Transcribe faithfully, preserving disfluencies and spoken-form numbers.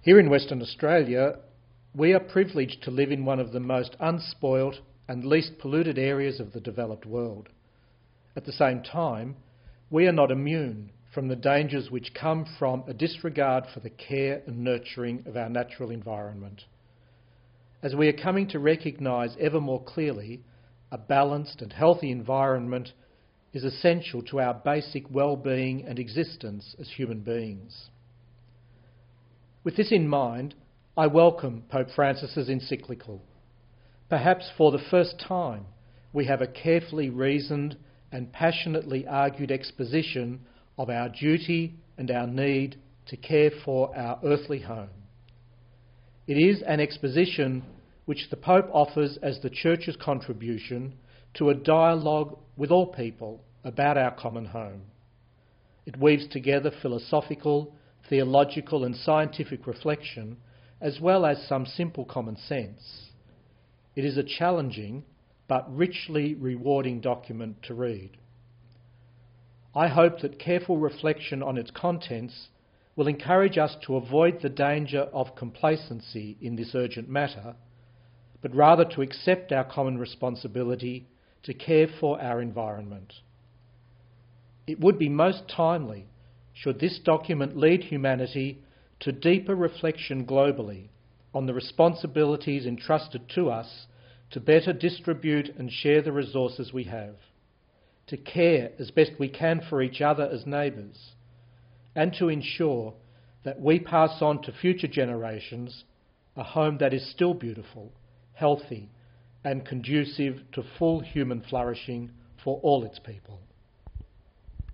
Here in Western Australia, we are privileged to live in one of the most unspoilt and least polluted areas of the developed world. At the same time, we are not immune from the dangers which come from a disregard for the care and nurturing of our natural environment. As we are coming to recognise ever more clearly, a balanced and healthy environment is essential to our basic well-being and existence as human beings. With this in mind, I welcome Pope Francis's encyclical. Perhaps for the first time, we have a carefully reasoned and passionately argued exposition of our duty and our need to care for our earthly home. It is an exposition which the Pope offers as the Church's contribution to a dialogue with all people about our common home. It weaves together philosophical, theological and scientific reflection, as well as some simple common sense. It is a challenging but richly rewarding document to read. I hope that careful reflection on its contents will encourage us to avoid the danger of complacency in this urgent matter, but rather to accept our common responsibility to care for our environment. It would be most timely should this document lead humanity to deeper reflection globally on the responsibilities entrusted to us to better distribute and share the resources we have, to care as best we can for each other as neighbours, and to ensure that we pass on to future generations a home that is still beautiful, healthy, and conducive to full human flourishing for all its people.